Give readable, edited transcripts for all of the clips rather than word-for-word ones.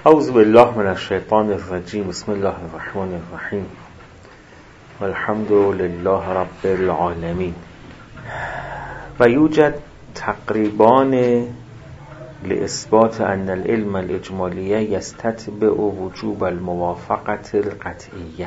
اعوذ بالله من الشیطان الرجیم. بسم الله الرحمن الرحیم. والحمد لله رب العالمین. و یوجد تقریبان لإثبات أن العلم الإجمالي يستتبع وجوب الموافقة القطعية.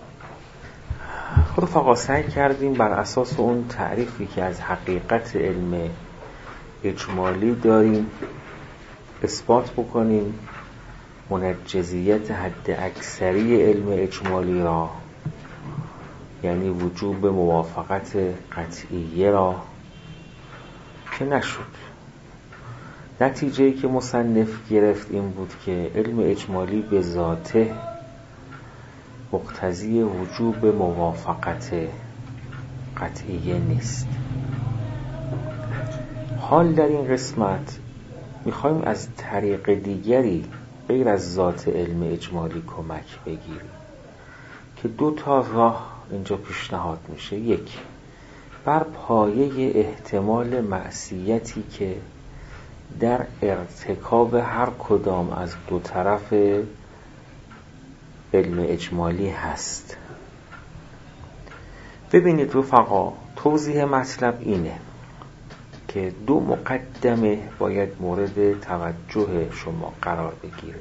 رفقا سعی کردیم بر اساس اون تعریفی که از حقیقت علم اجمالی داریم اثبات بکنیم منجزیت حد اکثری علم اجمالی را، یعنی وجوب موافقت قطعیه را، که نشد. نتیجه‌ای که مصنف گرفت این بود که علم اجمالی به ذاته مقتضی وجوب موافقت قطعیه نیست. حال در این قسمت میخوایم از طریق دیگری غیر از ذات علم اجمالی کمک بگیریم که دو تا راه اینجا پیشنهاد میشه. یک، بر پایه احتمال معصیتی که در ارتکاب هر کدام از دو طرف علم اجمالی هست. ببینید رفقا، توضیح مطلب اینه که دو مقدمه باید مورد توجه شما قرار بگیره.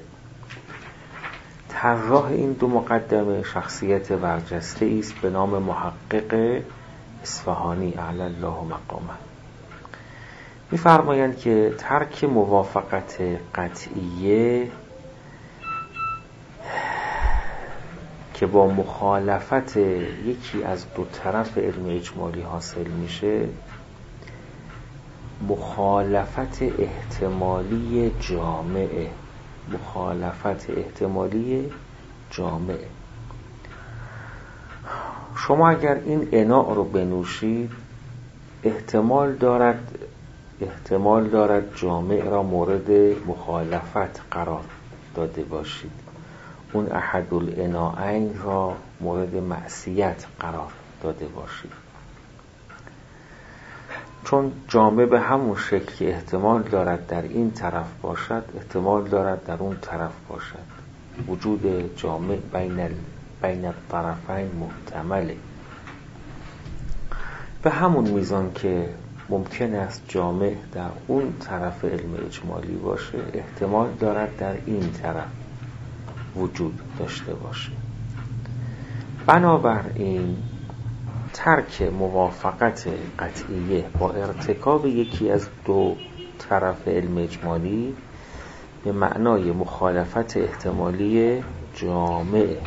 طراح این دو مقدمه شخصیت برجسته است به نام محقق اصفهانی اعلی الله مقامه. می‌فرمایند که ترک موافقت قطعیه که با مخالفت یکی از دو طرف علم اجمالی حاصل میشه، مخالفت احتمالی جامعه. مخالفت احتمالی جامعه. شما اگر این اناء رو بنوشید احتمال دارد جامع را مورد مخالفت قرار داده باشید، اون احد الاناءین را مورد معصیت قرار داده باشید. چون جامع به همون شکل که احتمال دارد در این طرف باشد احتمال دارد در اون طرف باشد. وجود جامع بین الطرفین محتمله. به همون میزان که ممکن است جامع در اون طرف علم اجمالی باشه احتمال دارد در این طرف وجود داشته باشه. بنابراین ترک موافقت قطعیه با ارتکاب یکی از دو طرف علم اجمالی به معنای مخالفت احتمالی جامع.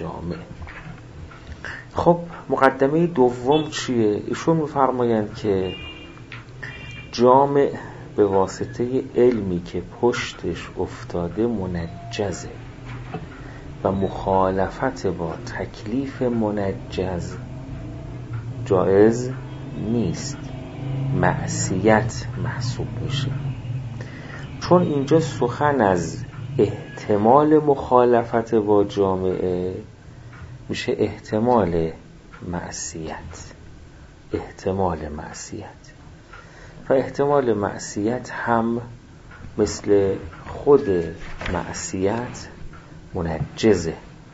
خب مقدمه دوم چیه؟ ایشون می‌فرمایند که جامع به واسطه علمی که پشتش افتاده منجزه و مخالفت با تکلیف منجز جایز نیست، معصیت محسوب میشه. چون اینجا سخن از احتمال مخالفت با جامعه میشه احتمال معصیت. و احتمال معصیت هم مثل خود معصیت منجزه.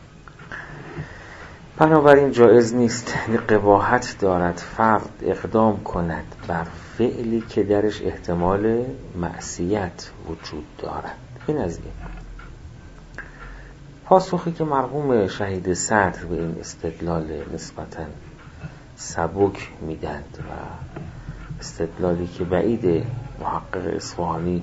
بنابراین جایز نیست، یعنی قباحت دارد فرد اقدام کند بر فعلی که درش احتمال معصیت وجود دارد. این از این. پاسخی که مرحوم شهید صدر به این استدلال نسبتاً سبک میدند و استدلالی که بعید محقق اصفهانی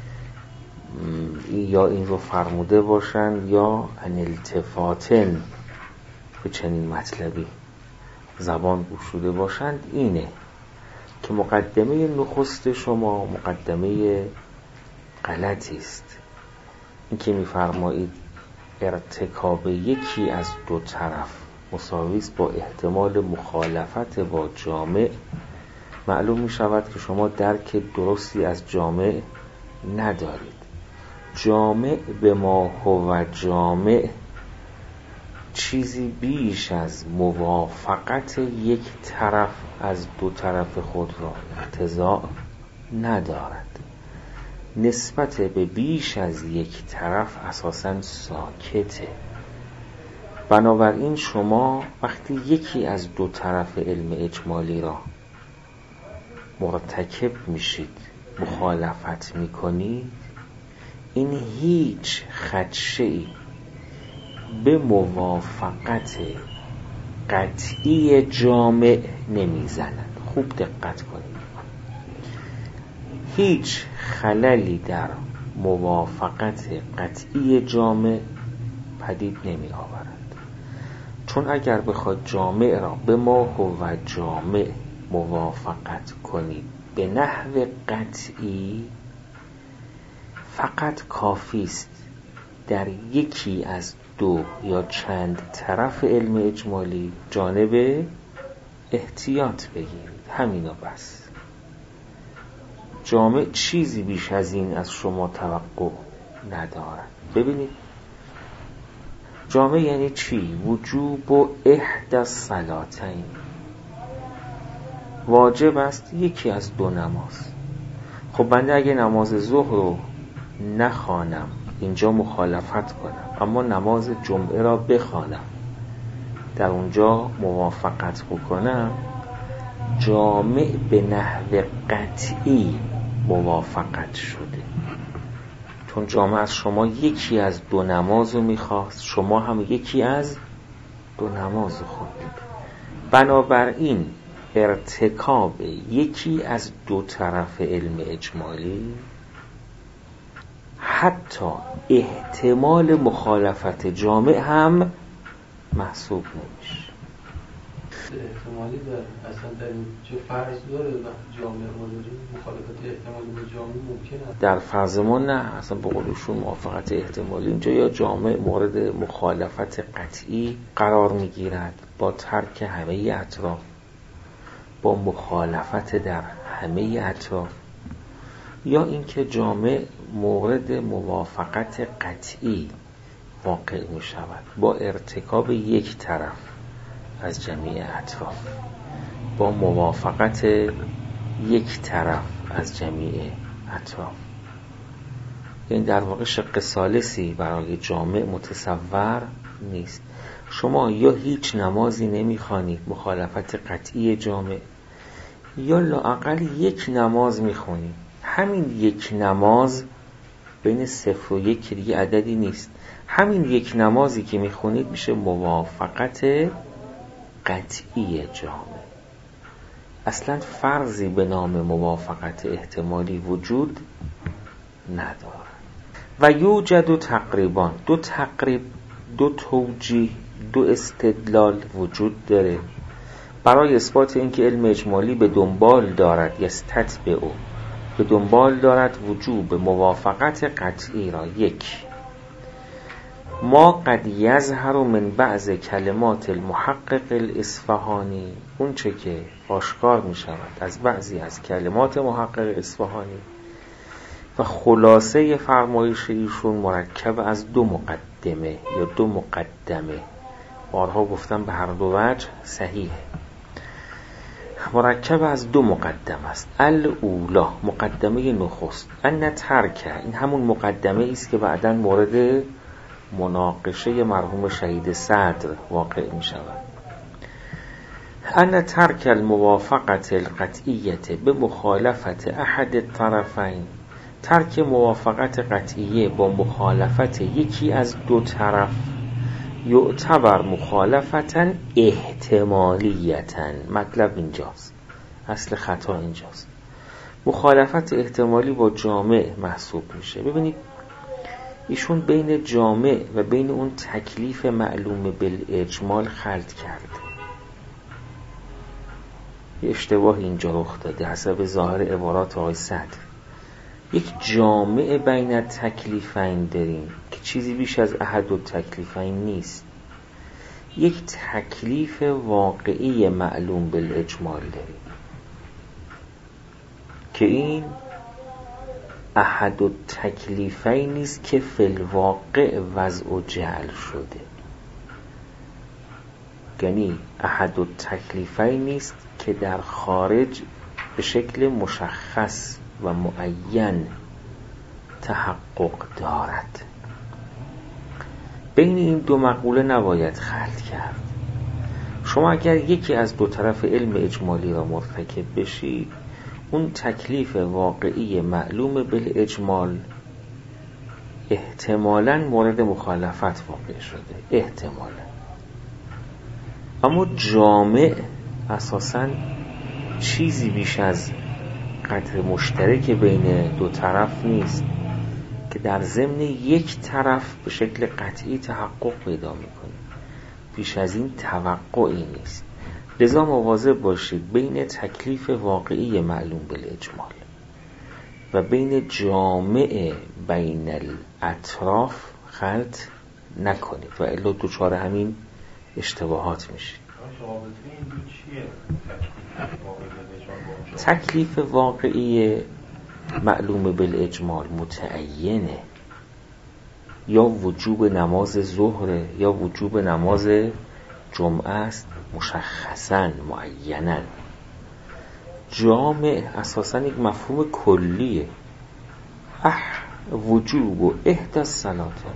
یا این رو فرموده باشند یا انالتفاتن به چنین مطلبی زبان گشوده باشند، اینه که مقدمه نخست شما مقدمه غلطی است. این که می‌فرمایید ارتکاب یکی از دو طرف مساوی است با احتمال مخالفت با جامع، معلوم می‌شود که شما درک درستی از جامع ندارید. جامع به ما هو جامع چیزی بیش از موافقت یک طرف از دو طرف خود را اقتضا ندارد. نسبت به بیش از یک طرف اساساً ساکته. بنابراین شما وقتی یکی از دو طرف علم اجمالی را مرتکب میشید، مخالفت میکنید، این هیچ خدشه‌ای به موافقت قطعی جامع نمیزند. خوب دقت کنید، هیچ خللی در موافقت قطعی جامع پدید نمی آورد. چون اگر بخواد جامع را به ما و جامع موافقت کنید به نحو قطعی، فقط کافی است در یکی از دو یا چند طرف علم اجمالی جانب احتیاط بگیرید، همینو بس. جامع چیزی بیش از این از شما توقع ندارد. ببینید جامع یعنی چی؟ وجوب و احدی الصلاتین، واجب است یکی از دو نماز. خب بنده اگه نماز ظهر رو نخوانم، اینجا مخالفت کنم، اما نماز جمعه را بخوانم، در اونجا موافقت بکنم، جامع به نحو قطعی موافقت شده. چون جامع از شما یکی از دو نماز رو میخواست، شما هم یکی از دو نماز خوندید. بنابراین ارتکاب یکی از دو طرف علم اجمالی حتی احتمال مخالفت جامع هم محسوب نمیشه. احتمالی داره اصلا در چه فرض داره وقتی جامع ما داریم مخالفت احتمالی با جامع ممکنه؟ در فرض ما نه، اصلا به قولشون موافقت احتمالی اینجا یا جامع مورد مخالفت قطعی قرار میگیرد با ترک همه اطراف، با مخالفت در همه اطراف، یا اینکه جامع مورد موافقت قطعی واقع می شود با ارتکاب یک طرف از جمیع اطراف، با موافقت یک طرف از جمیع اطراف. این در واقع شق ثالثی برای جامع متصور نیست. شما یا هیچ نمازی نمیخوانید مخالفت قطعی جامع، یا لااقل یک نماز میخوانید. همین یک نماز بین 0 و 1 دیگه عددی نیست، همین یک نمازی که میخونید میشه موافقت قطعی جامع. اصلا فرضی به نام موافقت احتمالی وجود نداره. و یوجد تقریبان دو تقریب، دو توجیه، دو استدلال وجود داره برای اثبات اینکه علم اجمالی به دنبال دارد، یستتبع او، به دنبال دارد وجوب موافقت قطعی را. یک، ما قد یظهر من بعض کلمات المحقق الاصفهانی، اون چه که آشکار می شود از بعضی از کلمات محقق اصفهانی و خلاصه فرمایش ایشون مرکب از دو مقدمه یا دو مقدمه، بارها گفتم به هر دو وجه صحیح، مرکب از دو مقدمه است. الاولا، مقدمه نخست، ان ترک، این همون مقدمه است که بعداً مورد مناقشه مرحوم شهید صدر واقع می شود. ان ترک الموافقت القطعیه به مخالفت احد الطرفین، ترک موافقت قطعیه با مخالفت یکی از دو طرف، یعتبر مخالفتن احتمالیتن. مطلب اینجاست، اصل خطا اینجاست. مخالفت احتمالی با جامع محسوب میشه. ببینید ایشون بین جامع و بین اون تکلیف معلوم بالاجمال خلط کرده. یه اشتباه اینجا رخ داده حسب ظاهر عبارات آقای صدر. یک جامع بین تکلیفین داریم که چیزی بیش از احد التکلیفین نیست. یک تکلیف واقعی معلوم بالاجمال داریم که این احد التکلیفین نیست که فی الواقع وضع و جعل شده، یعنی احد التکلیفین نیست که در خارج به شکل مشخص و معین تحقق دارد. بین این دو مقوله نباید خلط کرد. شما اگر یکی از دو طرف علم اجمالی را مرتکب بشید، اون تکلیف واقعی معلوم بالاجمال احتمالاً مورد مخالفت واقع شده، احتمالاً. اما جامع اساساً چیزی بیش از قدر مشترک بین دو طرف نیست که در ضمن یک طرف به شکل قطعی تحقق پیدا میکنه. بیش از این توقعی نیست. لذا مواظب باشید بین تکلیف واقعی معلوم بالاجمال و بین جامع بین الاطراف خلط نکنید و الا دچار همین اشتباهات میشید. تکلیف واقعی معلوم بالاجمال متعینه، یا وجوب نماز ظهر یا وجوب نماز جمعه است، مشخصاً معیناً. جامع اساساً یک مفهوم کلیه، وجوب و احدى الصلاتین،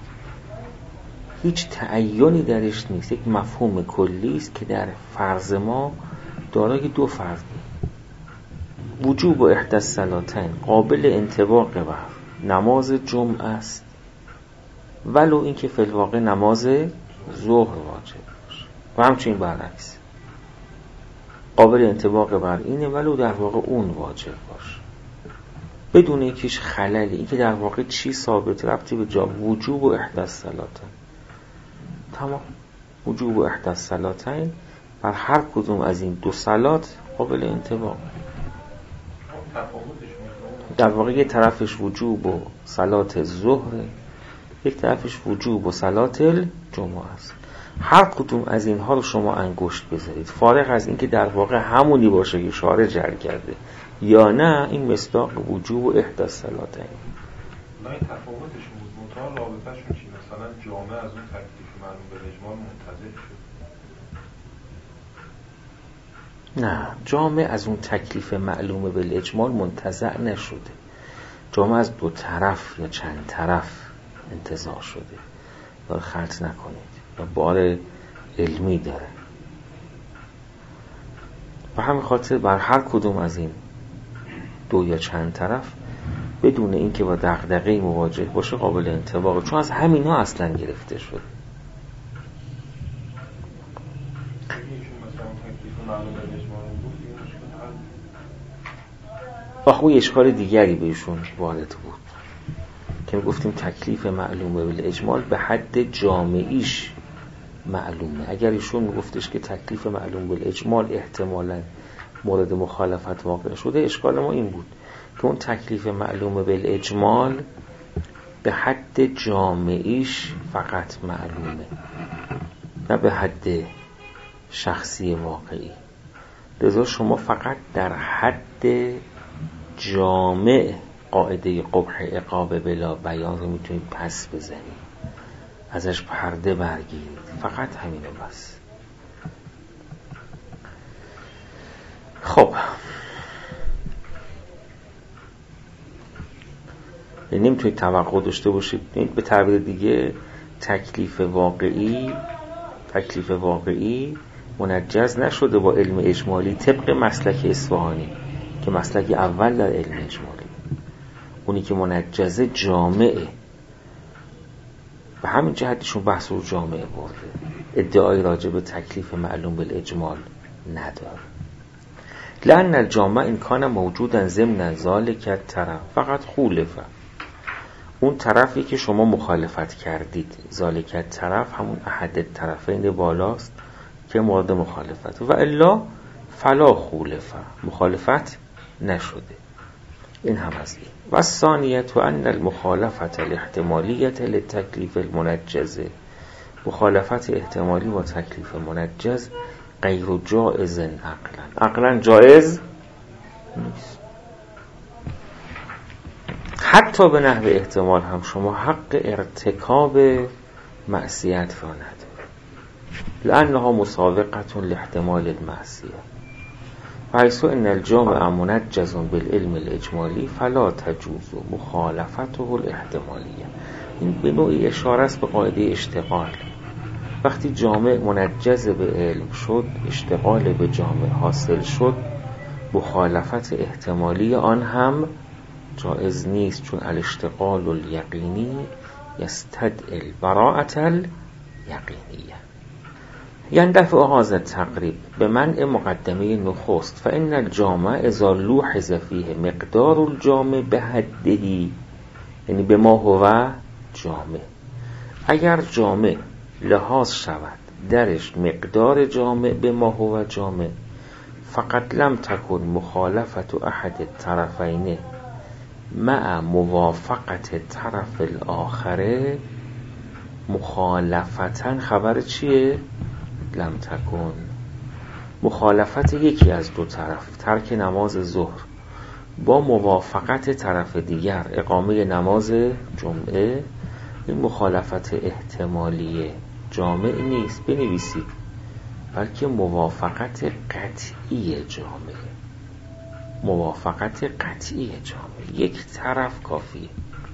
هیچ تعیینی درش نیست، یک مفهوم کلی است که در فرض ما دارای دو فرض. وجوب و احدى الصلاتین قابل انطباق بر نماز جمعه است، ولو اینکه فی الواقع نماز ظهر واجب باشه، و همچنین برعکس قابل انطباق بر اینه ولو در واقع اون واجب باشه، بدون اینکهش خللی. این که در واقع چی ثابت ربطی به جا وجوب و احدى الصلاتین، تمام. وجوب و احدى الصلاتین بر هر کدوم از این دو صلات قابل انطباق. در واقع یک طرفش وجوب و صلات ظهر، یک طرفش وجوب و صلات الجمعه است. هر کدوم از اینها رو شما انگشت بذارید، فارغ از اینکه در واقع همونی باشه که شارع جعل کرده یا نه، این مصداق وجوب و احدى الصلاتین. نه این تفاوتشون بود، منتها رابطه‌شون چی؟ مثلا جامعه از اون تکلیف معلوم بالاجمال منتزع شد. نه، جامع از اون تکلیف معلوم بالاجمال منتزع نشده. جامع از دو طرف یا چند طرف انتزاع شده. داره خلط نکنید و بار علمی داره. و همین خاطر بر هر کدوم از این دو یا چند طرف بدون اینکه با دغدغه‌ای مواجه باشه قابل انطباقه، چون از همین ها اصلا گرفته شده. آخه اشکال دیگری بهشون وارد بود که گفتیم تکلیف معلوم بالاجمال به حد جامعیش معلومه. اگر ایشون میگفتش که تکلیف معلوم بالاجمال احتمالاً مورد مخالفت واقع شده، اشکال ما این بود که اون تکلیف معلوم بالاجمال به حد جامعیش فقط معلومه، نه به حد شخصی واقعی. لذا شما فقط در حد جامع قاعده قبح عقاب بلا بیان رو میتونید پس بزنید، ازش پرده برگیرید، فقط همینو بس. خب نمیتونید توقع داشته باشید. به تعبیر دیگه تکلیف واقعی منجز نشده با علم اجمالی طبق مسلک اصفهانی که مسلک اول در علم اجمالی، اونی که منجزه جامعه. به همین جهتشون بحث رو جامعه برده، ادعای راجع به تکلیف معلوم بالاجمال نداره. لأن الجامع این کان موجودن ضمن ذالک طرف فقط خولفه، اون طرفی که شما مخالفت کردید، ذالک طرف همون احد طرفین بالاست که مورد مخالفت، و الا فلا خولفه، مخالفت نشده. این هم از این. و ثانیت و ان المخالفت الاحتمالیت لتکلیف المنجزه، مخالفت احتمالی با تکلیف منجز غیر جائز عقلا جائز نیست. حتی به نحو احتمال هم شما حق ارتکاب معصیت را ندارید، لأنها مسابقة لاحتمال المعصیه، و حیث ان الجامع منجز بالعلم الاجمالی فلا تجوز مخالفته الاحتمالیه. این به نوعی اشاره است به قاعده اشتغال. وقتی جامع منجز به علم شد، اشتغال به جامع حاصل شد، مخالفت احتمالی آن هم جائز نیست، چون الاشتغال الیقینی یستدعی البراءة الیقینیه. یندفع هذا التقریب به منع مقدمه نخست، فإن الجامع اذا لوحظ فیه مقدار الجامع به حده، یعنی به ما هو جامع، اگر جامع لحاظ شود درش مقدار جامع به ما هو جامع، فقط لم تکن مخالفت احد الطرفین مع موافقت طرف الاخره مخالفتن. خبر چیه؟ لم تکن مخالفت یکی از دو طرف، ترک نماز ظهر، با موافقت طرف دیگر اقامه نماز جمعه، این مخالفت احتمالی جامع نیست، بنویسید، بلکه موافقت قطعی جامع. موافقت قطعی جامع، یک طرف کافیه.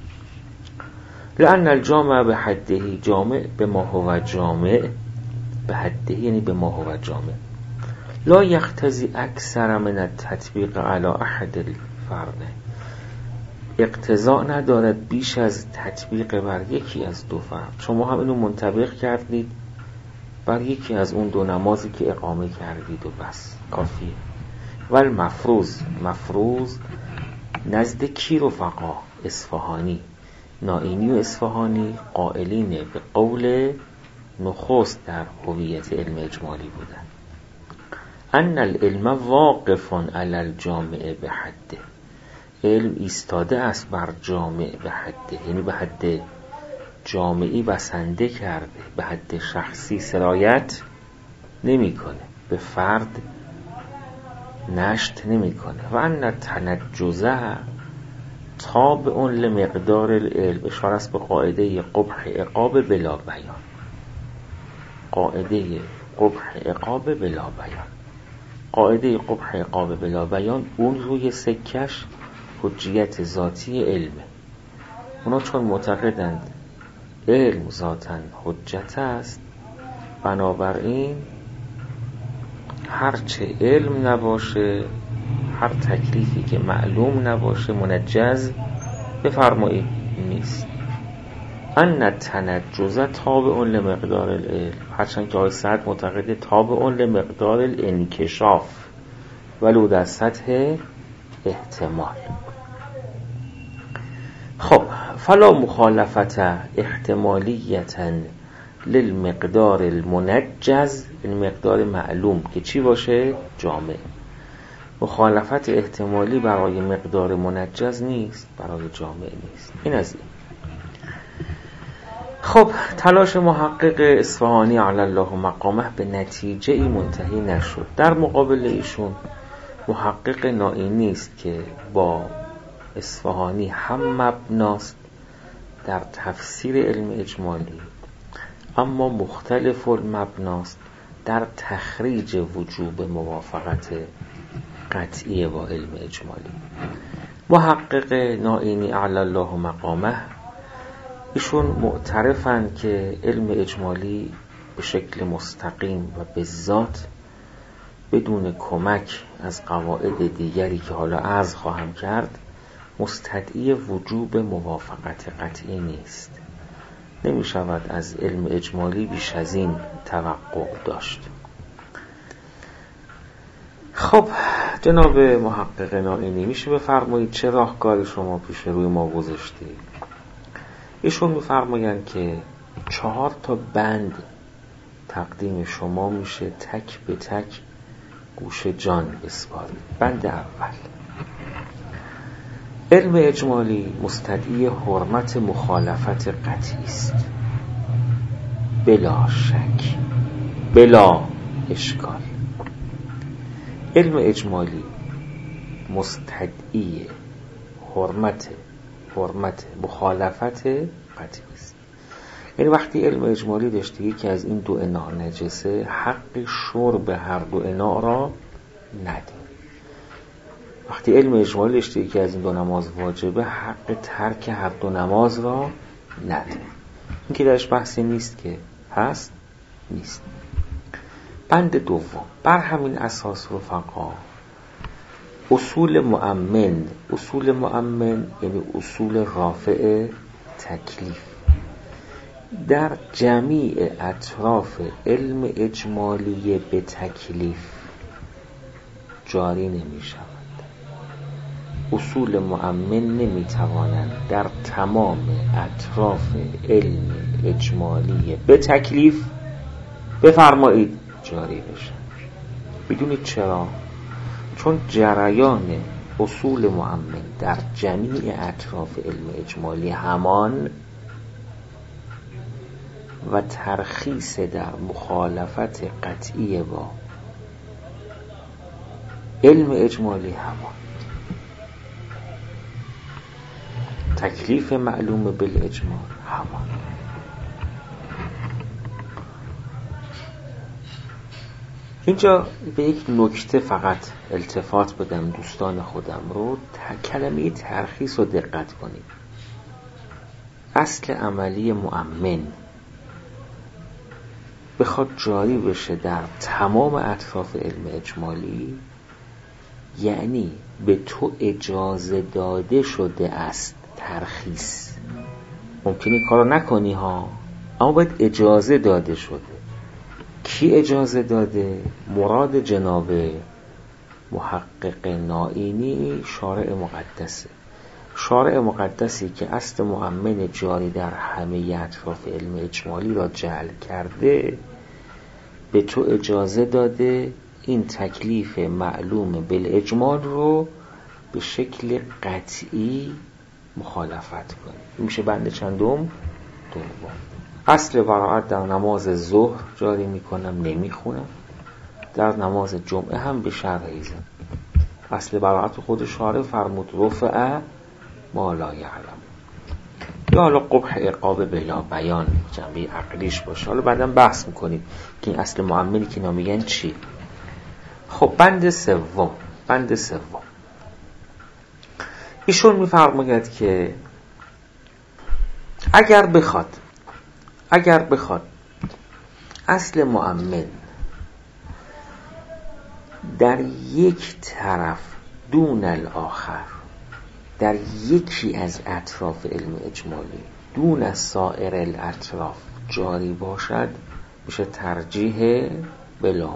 لأن الجامع به حده، جامع به ما هو جامع، به حده یعنی به ما هو جامع، لا یقتضی اکثر من التطبیق علی احد الفرد، اقتضا ندارد بیش از تطبیق بر یکی از دو فرد. شما هم اینو منطبق کردید بر یکی از اون دو نمازی که اقامه کردید و بس کافیه. ول مفروض نزد کی رفقا؟ اصفهانی، نائینی و اصفهانی قائلین به قول نخست در هویت علم اجمالی بودن، ان العلم واقف علی الجامع به حده، علم ایستاده است بر جامع به حده، یعنی به حد جامعی بسنده کرده، به حد شخصی سرایت نمی کنه، به فرد نشت نمی کنه. و ان تنجزه تابع لمقدار العلم، اشاره است به قاعده قبح عقاب بلا بیان، قاعده قبح عقاب بلا بیان. قاعده قبح عقاب بلا بیان اون روی سکش حجیت ذاتی علمه. اونا چون معتقدند علم ذاتاً حجت است، بنابراین هرچه علم نباشه، هر تکلیفی که معلوم نباشه منجز بفرمایید نیست. ان تنجز تابع لمقدار العلم، هرچند که آقای سعد معتقد تابع لمقدار الانکشاف ولو در سطح احتمال. خب فلا مخالفت احتمالیتا للمقدار المنجز، این مقدار معلوم که چی باشه؟ جامع. مخالفت احتمالی برای مقدار منجز نیست، برای جامع نیست. این از این. خب تلاش محقق اصفهانی علی الله مقامه به نتیجه ای منتهی نشد. در مقابل ایشون محقق نائینی است که با اصفهانی هم مبناست در تفسیر علم اجمالی، اما مختلف المبناست در تخریج وجوب موافقت قطعی با علم اجمالی. محقق نائینی علی الله مقامه ایشون معترفن که علم اجمالی به شکل مستقیم و به ذات بدون کمک از قواعد دیگری که حالا عرض خواهم کرد مستدعی وجوب موافقت قطعی نیست. نمی شود از علم اجمالی بیش از این توقع داشت. خب جناب محقق نائینی میشه بفرمایید چه راهکار شما پیش روی ما گذاشتید؟ ایشون میفرمایند که 4 بند تقدیم شما میشه تک به تک گوش جان بسپارید. بند اول، علم اجمالی مستدعی حرمت مخالفت قطعی است، بلا شک، بلا اشکال. علم اجمالی مستدعی حرمت مخالفت قطعی است. یعنی وقتی علم اجمالی داشته که از این دو اناع نجسه، حق شرب هر دو اناع را ندید. وقتی علم اجمالی داشته یکی از این دو نماز واجبه، حق ترک هر دو نماز را نداره. این که درش بحثی نیست که هست نیست. بند دوم، بر همین اساس رفقا اصول مؤمن یعنی اصول رافع تکلیف در جمیع اطراف علم اجمالی به تکلیف جاری نمی شود. اصول مؤمن نمی توانند در تمام اطراف علم اجمالی به تکلیف بفرمایید جاری بشن. بدونید چرا؟ چون جریان اصول مؤمن در جمیع اطراف علم اجمالی همان و ترخیص در مخالفت قطعی با علم اجمالی همان. تکلیف معلوم بالاجمال همان. اینجا به یک نکته فقط التفات بدم دوستان خودم رو، کلمه ترخیص رو دقت کنید. اصل عملی مؤمن بخواد جاری بشه در تمام اطراف علم اجمالی، یعنی به تو اجازه داده شده است ترخیص. ممکنه کارو نکنی ها، اما باید اجازه داده شده. کی اجازه داده؟ مراد جناب محقق نائینی شارع مقدسه. شارع مقدسی که اصل مؤمن جاری در همه اطراف علم اجمالی را جعل کرده، به تو اجازه داده این تکلیف معلوم بالاجمال رو به شکل قطعی مخالفت کنی. میشه بند چندم؟ دوم. اصل براءت در نماز ظهر جاری میکنم، نمیخونم. در نماز جمعه هم به شرحی زن. اصل براءت خود شارع فرمود رفع ما لا یعلم، یا حالا قبح عقاب بلا بیان جنبه عقلیش باشه. حالا بعدم بحث میکنیم که این اصل مؤمنی که نامیگن چی. خب بند سوم ایشون میفرماید که اگر بخواد اصل مؤمن در یک طرف دون الاخر، در یکی از اطراف علم اجمالی دون از سایر الاطراف جاری باشد، میشه ترجیح بلا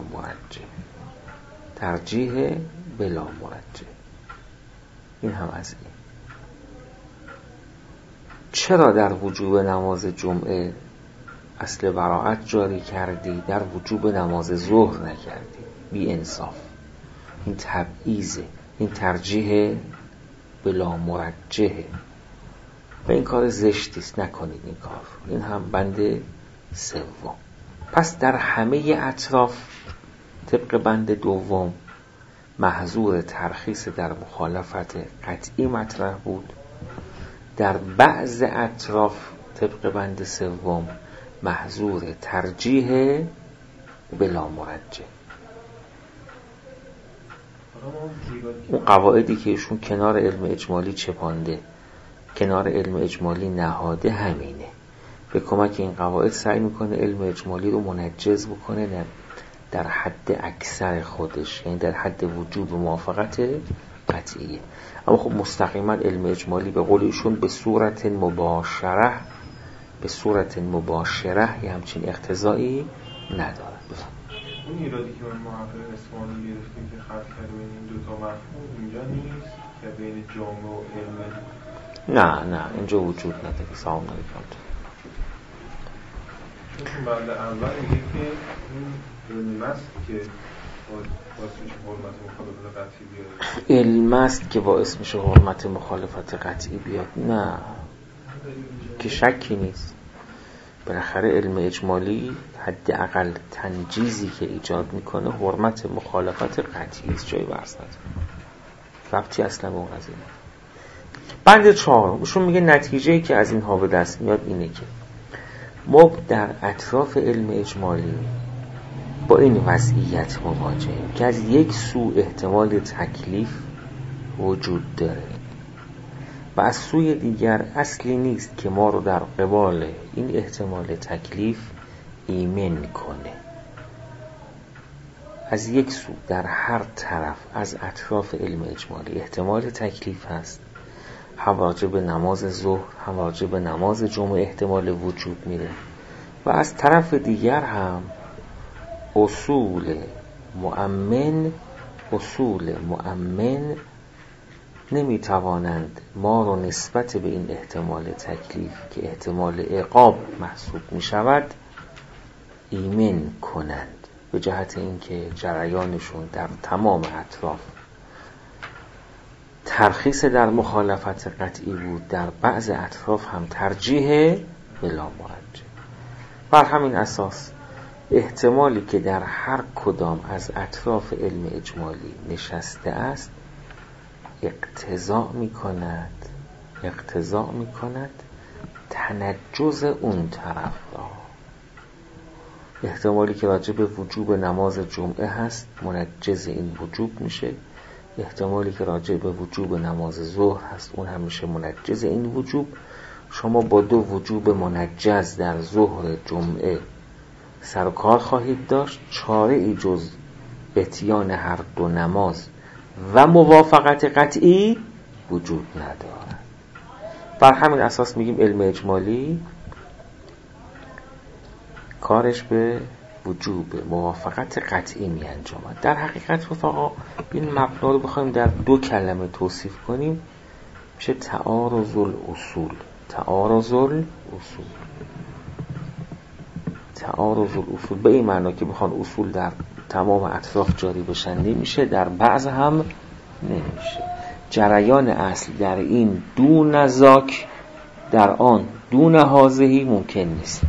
مرجح. این هم از این. چرا در وجوب نماز جمعه اصل براءت جاری کردی، در وجوب نماز ظهر نکردی؟ بی انصاف. این تبعیضه، این ترجیح بلا مرجحه و این کار زشتیست، نکنید این کار. این هم بند سوم. پس در همه اطراف طبق بند دوم محظور ترخیص در مخالفت قطعی مطرح بود. در بعض اطراف طبق بند سوم محظور ترجیح بلا مرجح. اون قواعدی که ایشون کنار علم اجمالی چپانده، کنار علم اجمالی نهاده، همینه. به کمک این قواعد سعی میکنه علم اجمالی رو منجز بکنه، نه در حد اکثر خودش، یعنی در حد وجوب موافقت قطعیه. اما خب مستقیما علم اجمالی به قول ایشون به صورت مباشره یه همچین اقتضایی نداره. اون ایرادی که من محقق اصفهانی گرفتیم که خط کرده بین این دوتا مفهوم اینجا نیست که بین جامعه و علم؟ نه اینجا وجود نداره. سلام علیکم. چون بنده اول میگه که این علم است که باعث میشه حرمت مخالفت قطعی بیاد. علم است که باعث میشه حرمت مخالفت قطعی بیاد. نه که شکی نیست. بالاخره علم اجمالی حداقل تنجیزی که ایجاد میکنه حرمت مخالفت قطعی است، جای بحث نداره، ربطی اصلا به اون قضیه نداره. بند 4 ایشون میگه نتیجه‌ای که از اینها به دست میاد اینه که ما در اطراف علم اجمالی با این وضعیت مواجهیم که از یک سو احتمال تکلیف وجود داره و از سوی دیگر اصلی نیست که ما رو در قبال این احتمال تکلیف ایمن کنه. از یک سو در هر طرف از اطراف علم اجمالی احتمال تکلیف هست، هم راجع به نماز ظهر هم راجع به نماز جمعه احتمال وجود میره و از طرف دیگر هم اصول مؤمن نمیتوانند ما رو نسبت به این احتمال تکلیف که احتمال عقاب محسوب میشود ایمن کنند، به جهت اینکه جریانشون در تمام اطراف ترخیص در مخالفت قطعی بود، در بعض اطراف هم ترجیح بلا مرجح. بر همین اساس احتمالی که در هر کدام از اطراف علم اجمالی نشسته است اقتضا می کند تنجز اون طرف را. احتمالی که راجع به وجوب نماز جمعه هست منجز این وجوب میشه، احتمالی که راجع به وجوب نماز ظهر هست اون هم میشه منجز این وجوب. شما با دو وجوب منجز در ظهر جمعه سر و کار خواهید داشت، چاره ای جز اتیان هر دو نماز و موافقت قطعی وجود ندارد. بر همین اساس میگیم علم اجمالی کارش به وجوب موافقت قطعی می انجامد. در حقیقت رفقا این مبنا رو بخوایم در دو کلمه توصیف کنیم میشه تعارض الاصول. به این معنا که بخوان اصول در تمام اطراف جاری بشن نمیشه، در بعض هم نمیشه. جریان اصل در این دون ذاک در آن دون هذه ممکن نیست.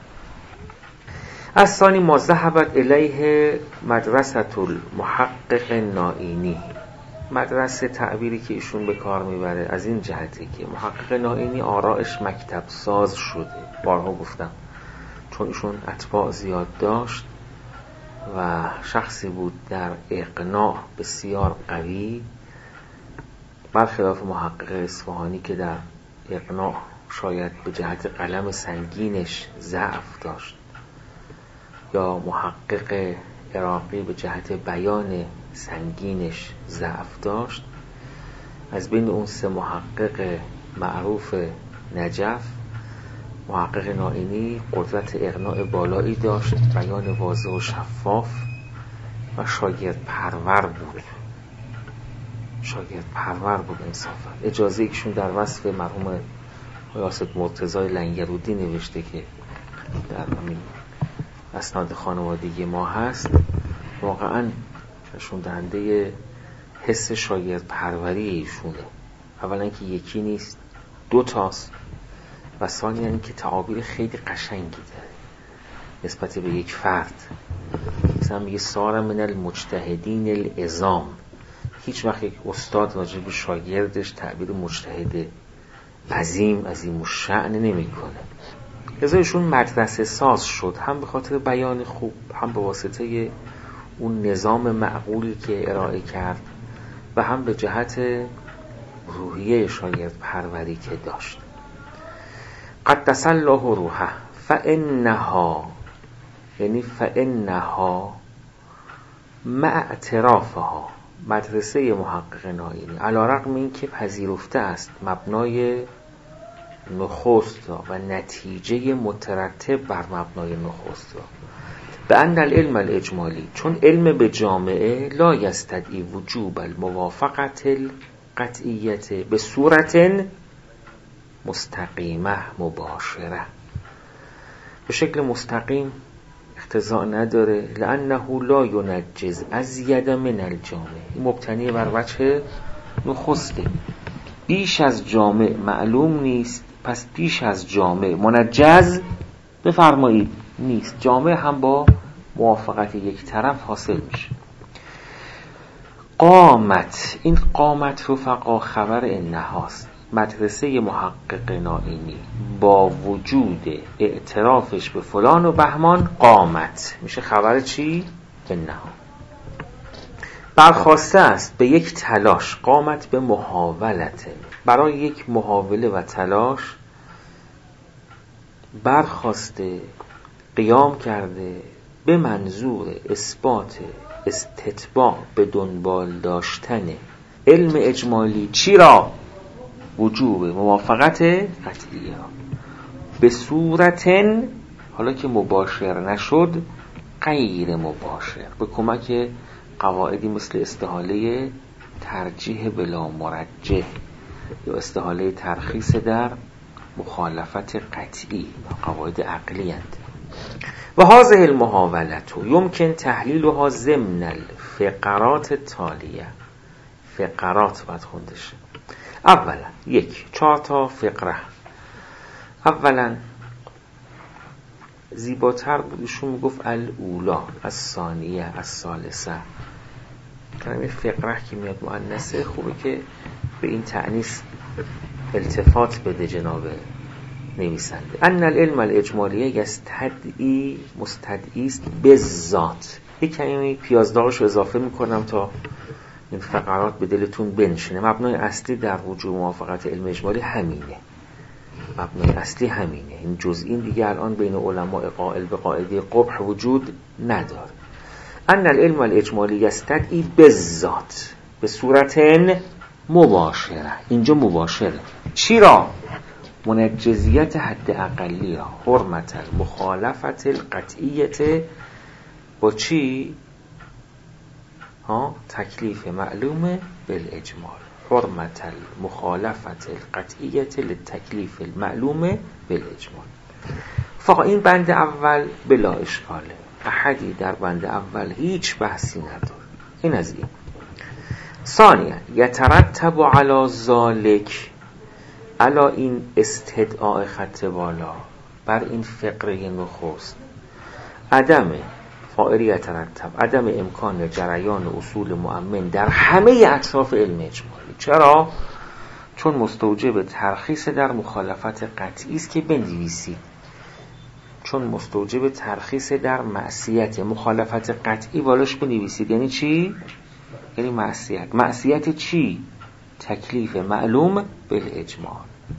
از ثانی ما ذهبت الیه مدرسة المحقق نائینی. مدرسه تعبیری که ایشون به کار میبره از این جهته که محقق نائینی آرائش مکتب ساز شده. بارها گفتم چون ایشون اتباع زیاد داشت و شخصی بود در اقناع بسیار قوی، برخلاف محقق اصفهانی که در اقناع شاید به جهت قلم سنگینش ضعف داشت، یا محقق عراقی به جهت بیان سنگینش ضعف داشت. از بین اون سه محقق معروف نجف محقق نائینی قدرت اقناع بالایی داشت، بیان واضح و شفاف و شاگرد پرور بود انصافا. اجازه ایشون در وصف مرحوم یاسد مرتضی لنگرودی نوشته که در همین اسناد خانوادگی ما هست، واقعا نشون دهنده حس شاگرد پروری ایشونه. اولا که یکی نیست، دو تاست، و ثانیاً این که تعابیر خیلی قشنگی داره نسبت به یک فرد. مثلا میگه سار من المجتهدین العظام. هیچ وقت یک استاد راجع به شاگردش تعبیر مجتهد عظیم الشأن نمی کنه. ازایشون مدرسه ساز شد، هم به خاطر بیان خوب، هم به واسطه اون نظام معقولی که ارائه کرد و هم به جهت روحیه شاگرد پروری که داشت. قدس الله روحه فانها مع اعترافها مدرسه محقق نائینی علی رغم این که پذیرفته است مبنای نخست را و نتیجه مترتب بر مبنای نخست را، به ان العلم الاجمالی، چون علم به جامعه لا یستدعی وجوب الموافقت القطعیت به صورت مستقیمه مباشره، به شکل مستقیم اقتضا نداره. لانه لا ینجز ازید من الجامع، این مبتنی بر وجه نخسته. بیش از جامع معلوم نیست، پس بیش از جامع منجز بفرمایید نیست. جامع هم با موافقت یک طرف حاصل میشه. قامت، این قامت رفقا خبر انهاست. مدرسه محقق نائینی با وجود اعترافش به فلان و بهمان قامت میشه خبر چی؟ انها. برخواسته است به یک تلاش، قامت به محاولت، برای یک محاوله و تلاش برخواسته، قیام کرده به منظور اثبات استتباع به دنبال داشتن علم اجمالی. چی را؟ وجوب موافقت قطعی را به صورتن، حالا که مباشر نشد، غیر مباشر، به کمک قواعدی مثل استحاله ترجیح بلا مرجح یا استحاله ترخیص در مخالفت قطعی، قواعد عقلی اند. و هذه المحاولت یمکن تحلیلها ضمن الفقرات التالیه. فقرات باید خونده شه. اولا 4 تا فقره. اولا زیباتر بودشون میگفت الاولا، الثانیه، الثالثه. کلمه فقره که میاد مؤنثه، خوبه که به این تأنیث التفات بده جناب نویسنده. ان العلم الاجمالیه یستدعی، مستدعی است بالذات. یک کمی پیازداغشو اضافه میکنم تا این فقرات به دلتون بنشینه. مبنای اصلی در وجوب موافقت علم اجمالی همینه. مبنای اصلی همینه. این جزئین دیگه الان بین علماء قائل به قاعده قبح وجود نداره. ان العلم الاجمالی یستدعی بالذات به صورت مباشره. اینجا مباشره. چی را؟ منجزیت حد اقلی را، حرمت المخالفت القطعیت با چی؟ تکلیف معلوم بالاجمال. حرمت المخالفت القطعیت للتکلیف المعلوم بالاجمال. فقط این بند اول بلا اشکاله، احدی در بند اول هیچ بحثی نداره. این از این. ثانیا یترتب علی ذالک، علا این استدعاء خط بالا، بر این فقره نخست، عدم فائری یترتب، عدم امکان جریان اصول مؤمن در همه اطراف علم اجمالی. چرا؟ چون مستوجب ترخیص در مخالفت قطعی است که بنویسید. چون مستوجب ترخیص در معصیت، مخالفت قطعی بالاش بنویسید. یعنی چی؟ یعنی معصیت. معصیت چی؟ تکلیف معلوم بالاجمال.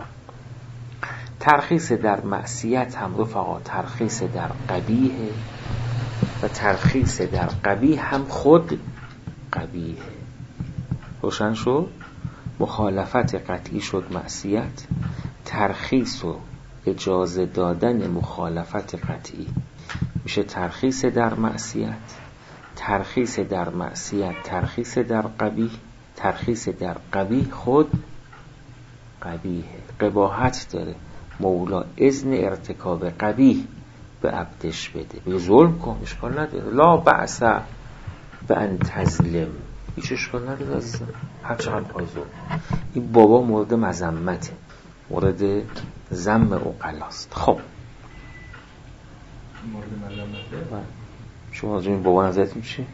ترخیص در معصیت هم رفقا ترخیص در قبیح و ترخیص در قبیح هم خود قبیح. روشن شد؟ مخالفت قطعی شد معصیت، ترخیص و اجازه دادن مخالفت قطعی میشه ترخیص در معصیت، ترخیص در معصیت ترخیص در قبیح، ترخیص در قبیح خود قبیح. قباحت داره، مولا اذن ارتکاب قبیح به عبدش بده، به ظلم کن، اشکال نداره، لا بأس به ان تظلم، هیچ اشکال نداره عزیزم، هر چقدر پای ظلم. این بابا مورد مذمته، مورد ذم عقلاست. خب مورد مذمته. شما از این بابا نظرتون چی؟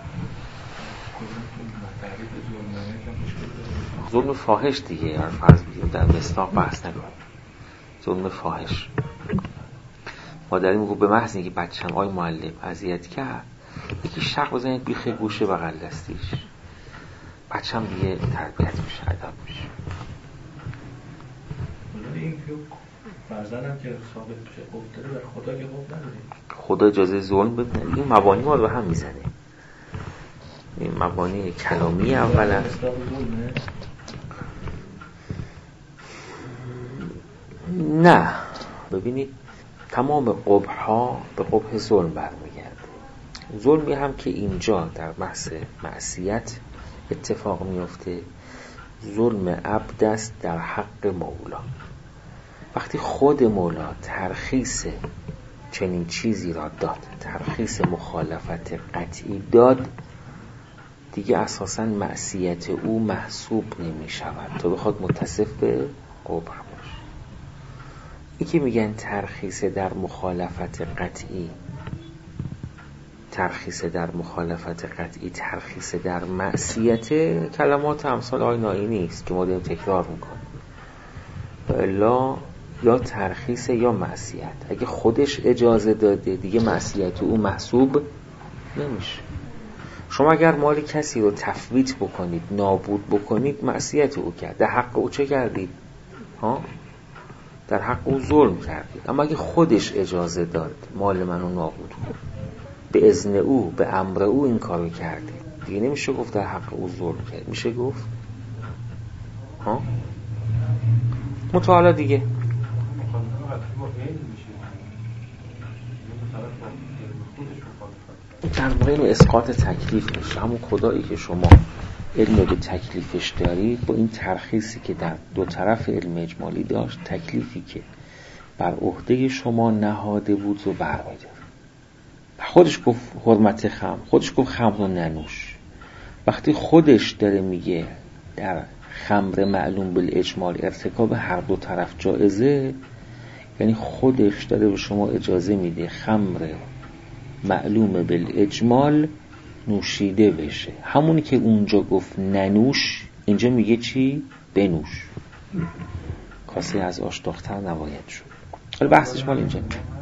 ظلم فاحش دیگه، یعنی فرض بگیریم در مصداق بحث نکنیم، ظلم فاحش. مادری میگو به محض اینکه بچه‌م آی معلم اذیت کرد، یکی شق بزنید بیخ گوشه بغل دستیش، بچه‌م دیگه تربیت میشه، ادب میشه. این که فرزندم که ثابت بشه قبط داره، بر خدا که قبط نداره، خدا اجازه ظلم بده. این مبانی ما رو هم میزنه، این مبانی کلامی اولا. نه ببینید تمام قبح ها به قبح ظلم برمیگرده. ظلمی هم که اینجا در بحث معصیت اتفاق میفته، ظلم عبد است در حق مولا. وقتی خود مولا ترخیص چنین چیزی را داد، ترخیص مخالفت قطعی داد، دیگه اساساً معصیت او محسوب نمی شود تا بخواد متصف به قبح باشه. یکی میگن ترخیص در مخالفت قطعی، ترخیص در مخالفت قطعی، ترخیص در معصیت، کلمات امثال آی نائی نیست که ما داریم تکرار میکنیم. و الا یا ترخیص یا معصیت. اگه خودش اجازه داده دیگه معصیت او محسوب نمیشه. شما اگر مال کسی رو تفویت بکنید، نابود بکنید، معصیت او کرد. در حق او چه کردید؟ در حق او ظلم کردید. اما اگه خودش اجازه داد مال منو نابود کن، به اذن او، به امر او این کارو کردید، دیگه نمیشه گفت در حق او ظلم کرد. میشه گفت متعالی دیگه در مورد اسقاط تکلیف میشه. همون خدایی که شما علم به تکلیفش دارید، با این ترخیصی که در دو طرف علم اجمالی داشت، تکلیفی که بر عهده شما نهاده بود رو برمی‌داره. خودش گفت حرمت خمر، خودش گفت خمر رو ننوش. وقتی خودش داره میگه در خمر معلوم بالاجمال ارتکاب هر دو طرف جایزه، یعنی خودش داره به شما اجازه میده خمر معلوم بالاجمال نوشیده بشه. همونی که اونجا گفت ننوش، اینجا میگه چی؟ بنوش. کاسه از آش دختر نباید شد. حالا بحثش مال اینجا.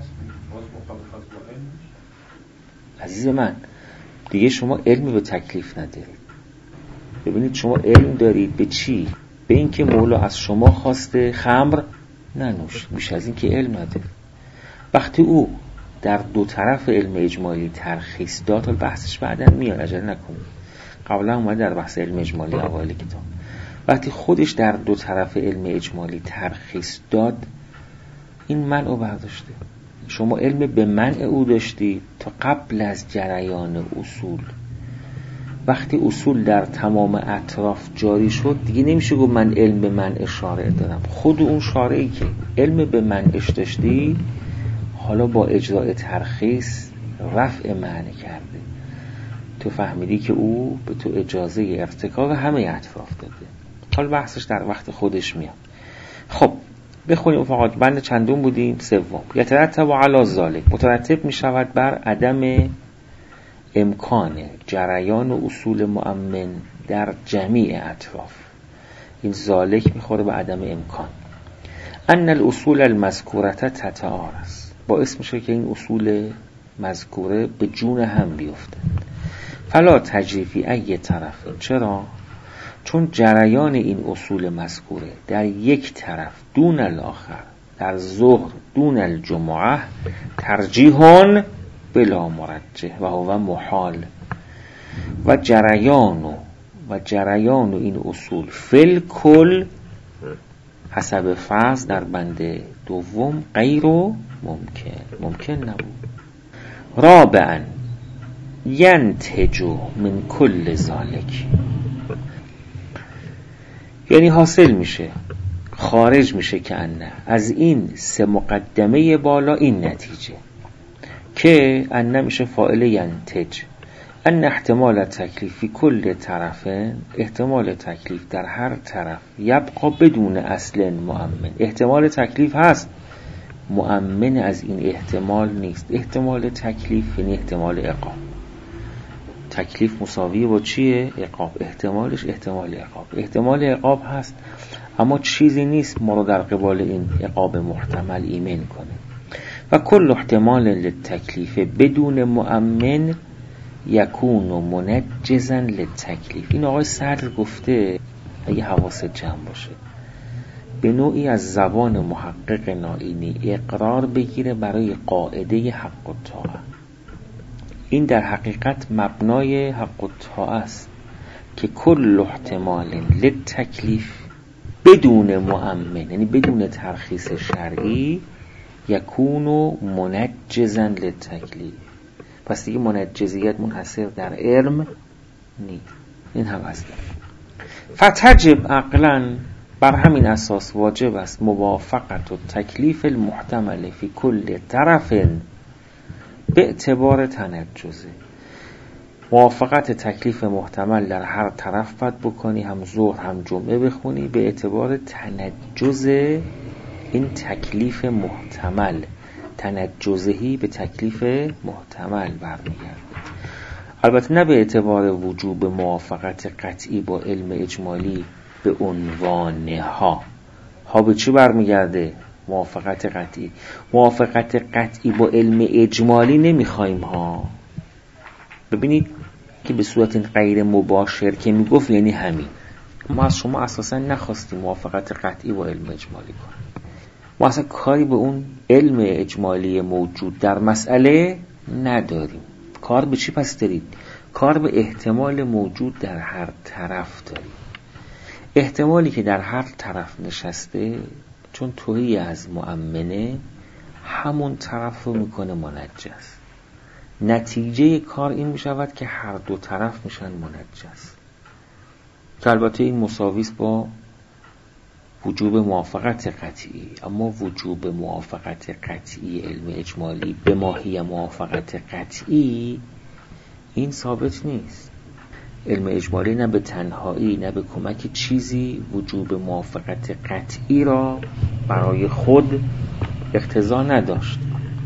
عزیز من، دیگه شما علمی به تکلیف ندارید. ببینید شما علم دارید به چی؟ به این که مولا از شما خواسته خمر ننوش. بیش از این که علم ندارید. وقتی او در دو طرف علم اجمالی ترخیص داد، حالا بحثش بعداً میاد، عجله نکنید. قبلا اومد در بحث علم اجمالی اوایل کتاب. وقتی خودش در دو طرف علم اجمالی ترخیص داد، این منع برداشته. شما علم به منع او داشتی تا قبل از جریان اصول. وقتی اصول در تمام اطراف جاری شد، دیگه نمیشه گفت من علم به منع شارع دارم. خود اون شارعی که علم به منعش داشتی، حالا با اجراء ترخیص رفع معنی کرده. تو فهمیدی که او به تو اجازه ارتکاب همه اطراف داده. حالا بحثش در وقت خودش میاد. خب بخونیم فقط بند چندون بودیم؟ سوم. یترتب علی ذلک، مترتب می شود بر عدم امکان جریان و اصول مؤمن در جمیع اطراف. این ذالک میخوره به عدم امکان. ان الاصول المذکوره تتعارض، باعث میشه که این اصول مذکوره به جون هم بیفته. فلا تجری فی ای طرف. چرا؟ چون جریان این اصول مذکوره در یک طرف دون الاخر، در ظهر دون الجمعه، ترجیح بلا مرجح و هو محال. و جریان این اصول فل کل حسب فرض در بند دوم غیر ممکن نبود. رابعا ینتج من کل ذالک، یعنی حاصل میشه، خارج میشه که انه از این سه مقدمه بالا این نتیجه که انه میشه فاعل ینتج، ان احتمال تکلیفی کل طرفین، احتمال تکلیف در هر طرف، یبقا بدون اصل مؤمن، احتمال تکلیف هست، مؤمن از این احتمال نیست. احتمال تکلیف یعنی احتمال عقاب. تکلیف مساوی با چیه؟ عقاب. احتمالش احتمال عقاب. احتمال عقاب هست، اما چیزی نیست ما رو در قبال این عقاب محتمل ایمن کنه. و کل احتمال للتکلیف بدون مؤمن یکون و منجزا للتکلیف. این آقای صدر گفته، اگه حواست جمع باشه، به نوعی از زبان محقق نائینی اقرار بگیره برای قاعده حق الطاعه. این در حقیقت مبنای حق الطاعه است که کل احتمال للتکلیف بدون مؤمن، یعنی بدون ترخیص شرعی، یکون و منجزا للتکلیف. پس دیگه منجزیت منحصر در علم نیست. این هم هست. فتجب عقلا، بر همین اساس واجب است موافقت و تکلیف المحتمل فی کل طرف به اعتبار تنجزه. موافقت تکلیف محتمل در هر طرف باید بکنی، هم ظهر هم جمعه بخونی، به اعتبار تنجز این تکلیف محتمل. تنجزهی به تکلیف محتمل برمیگرده. البته نه به اعتبار وجوب موافقت قطعی با علم اجمالی به عنوان ها به چی برمیگرده؟ موافقت قطعی. موافقت قطعی با علم اجمالی نمیخوایم ها. ببینید که به صورت غیر مباشر که میگفت یعنی همین. ما از شما اساسا نخواستیم موافقت قطعی با علم اجمالی کنیم. ما اصلا کاری به اون علم اجمالی موجود در مسئله نداریم. کار به چی پس دارید؟ کار به احتمال موجود در هر طرف دارید. احتمالی که در هر طرف نشسته چون توهی از مؤمنه همون طرف رو میکنه منجس. نتیجه کار این میشود که هر دو طرف میشن منجس، که البته این مساویس با وجوب موافقت قطعی. اما وجوب موافقت قطعی علم اجمالی به ماهی موافقت قطعی این ثابت نیست. علم اجمالی نه به تنهایی نه به کمک چیزی وجوب موافقت قطعی را برای خود اقتضا نداشت.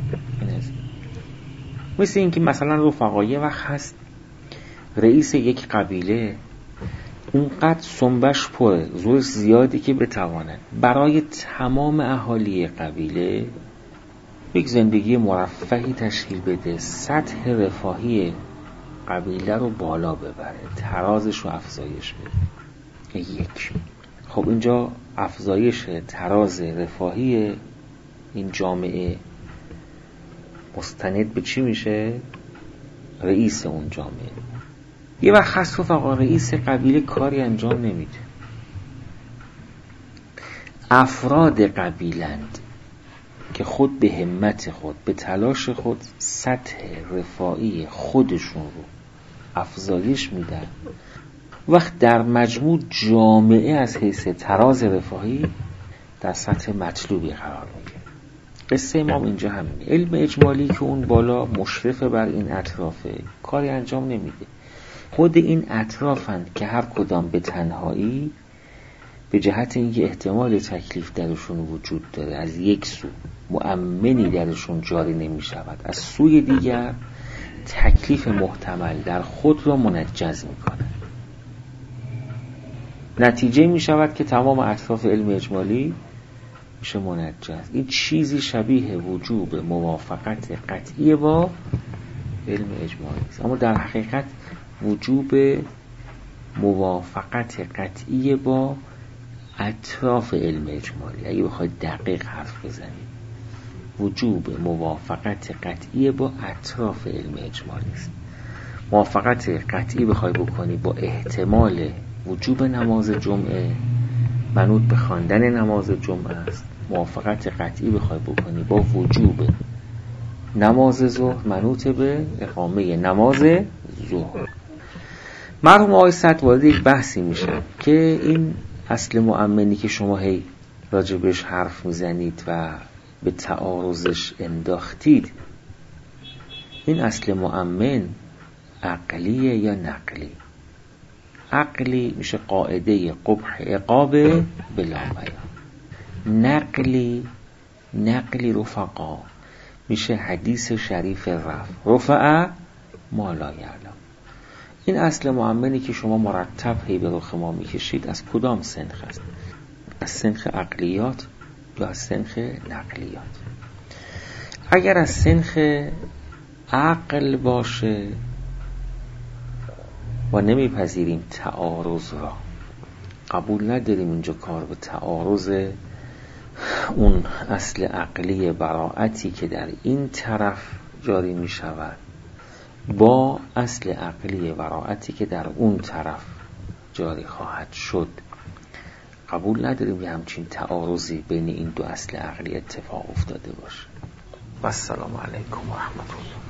مثل این که مثلا رفقایه وقت هست رئیس یک قبیله اونقدر سنبش پره، زورش زیادی که بتواند برای تمام اهالی قبیله یک زندگی مرفهی تشکیل بده، سطح رفاهی قبیله رو بالا ببره، ترازش رو افزایش بده. یک، خب اینجا افزایش تراز رفاهی این جامعه مستند به چی میشه؟ رئیس اون جامعه. یه وقت خاص رفقا رئیس قبیله کاری انجام نمیده، افراد قبیلند که خود به همت خود به تلاش خود سطح رفاهی خودشون رو افزایش میدن، وقت در مجموع جامعه از حیث تراز رفاهی در سطح مطلوبی قرار میگیره. قصه امام اینجا همینه. علم اجمالی که اون بالا مشرف بر این اطرافه کاری انجام نمیده. خود این اطرافند که هر کدام به تنهایی به جهت اینکه احتمال تکلیف درشون وجود داره از یک سو مؤمنی درشون جاری نمی شود، از سوی دیگر تکلیف محتمل در خود را منجز می کنه. نتیجه می شود که تمام اطراف علم اجمالی میشه منجز. این چیزی شبیه وجوب موافقت قطعی با علم اجمالی است، اما در حقیقت وجوب موافقت قطعی با اطراف علم اجمالی. اگه بخواید دقیق حرف بزنید وجوب موافقت قطعی با اطراف علم اجمالی است. موافقت قطعی بخوای بکنی با احتمال وجوب نماز جمعه منوط به خواندن نماز جمعه است. موافقت قطعی بخوای بکنی با وجوب نماز ظهر منوط به اقامه نماز ظهر. مرحوم آقای سعد وارد یک بحثی میشه که این اصل مؤمنی که شما هی راجبش حرف میزنید و به تعارضش انداختید، این اصل مؤمن عقلیه یا نقلی؟ عقلی میشه قاعده قبح عقاب بلا بیان. نقلی رفقا میشه حدیث شریف رفع ما لا یعلم. این اصل مؤمنی که شما مرتب هی به رخ ما میکشید از کدام سنخ است؟ از سنخ عقلیات یا از سنخ نقلیات؟ اگر از سنخ عقل باشه و نمیپذیریم تعارض را، قبول نداریم اینجا کار به تعارض اون اصل عقلی براعتی که در این طرف جاری می شود با اصل عقلی براعتی که در اون طرف جاری خواهد شد، قبول نداریم یه همچین تعارضی بین این دو اصل عقلی اتفاق افتاده باشه. و السلام علیکم و رحمت الله.